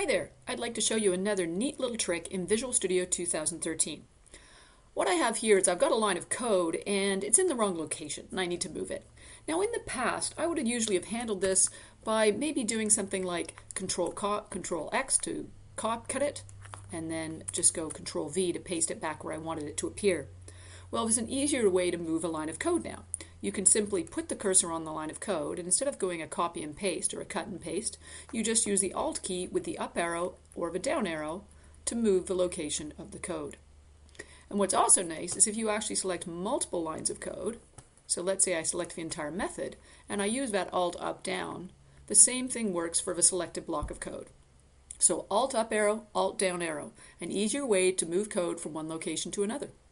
Hi there! I'd like to show you another neat little trick in Visual Studio 2013. What I have here is I've got a line of code and it's in the wrong location and I need to move it. Now in the past I would have usually have handled this by maybe doing something like Control X to cut it and then just go Control V to paste it back where I wanted it to appear. Well, there's an easier way to move a line of code now. You can simply put the cursor on the line of code, and instead of going a copy and paste or a cut and paste, you just use the Alt key with the up arrow or the down arrow to move the location of the code. And what's also nice is if you actually select multiple lines of code, so let's say I select the entire method, and I use that Alt up down, the same thing works for the selected block of code. So Alt up arrow, Alt down arrow, an easier way to move code from one location to another.